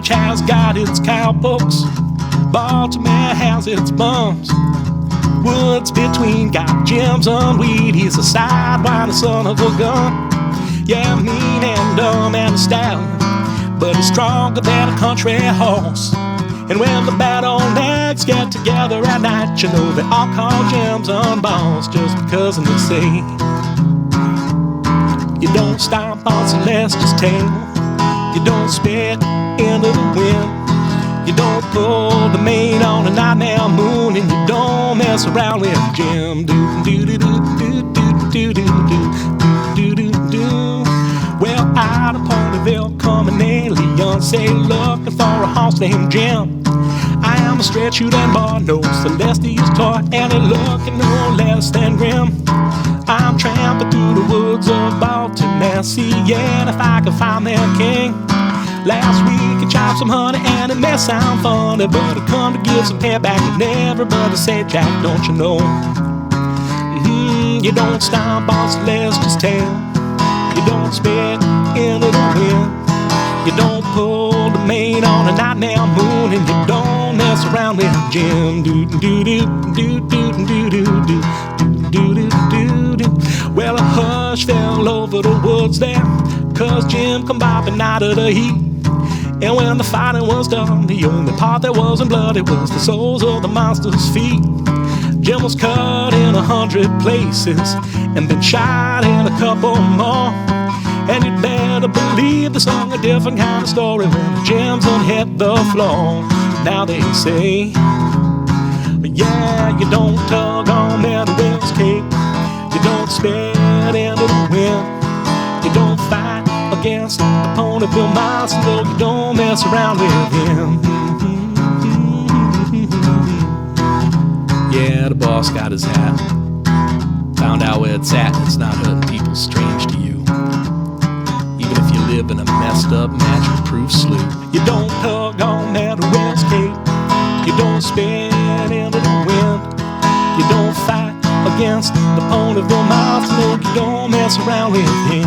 Dodge has got its cowpokes, Baltimore has its bums. Woods between got Jim's on weed. He's a sidewinder son of a gun. Yeah, mean and dumb and a stallion, but he's stronger than a country horse. And when the bad old nags get together at night, you know they all call Jim's on balls just because they say you don't stomp on Celeste's tail, you don't spit into the wind, you don't pull the mane on a nightmare moon, and you don't mess around with Jim. Do do do do do do do do do do do. Well, out of Ponyville coming in Leonce, looking for a horse named Jim. I am a straight shooting boy, no Celestia's toy, and it looking no less than grim. I'm tramping through the woods of Baltimore, seeing if I can find their king. Last week I chopped some honey and it may sound funny, but I come to give some payback and everybody say, Jack, don't you know? You don't stomp on Celeste's tail, you don't spit into the wind, you don't pull the mane on a nightmare moon, and you don't mess around with Jim. Do do do do do do do do do do do do. Well, a hush fell over the woods there, 'cause Jim come bopping out of the heat. And when the fighting was done, the only part that wasn't bloody was the soles of the monster's feet. Jim was cut in 100 places and been shot in a couple more. And you'd better believe the song a different kind of story when Jim's done hit the floor. Now they say, yeah, you don't tug on that Will's cape, you don't spit into the wind, you don't fight against the Ponyville Monster, no, you don't mess around with him. Yeah, the boss got his hat, found out where it's at, and it's not hurting people strange to you, even if you live in a messed up magic-proof slough. You don't tug on that Will's cape, you don't spit into the wind, you don't fight against the Ponyville Monster, no, you don't mess around with him.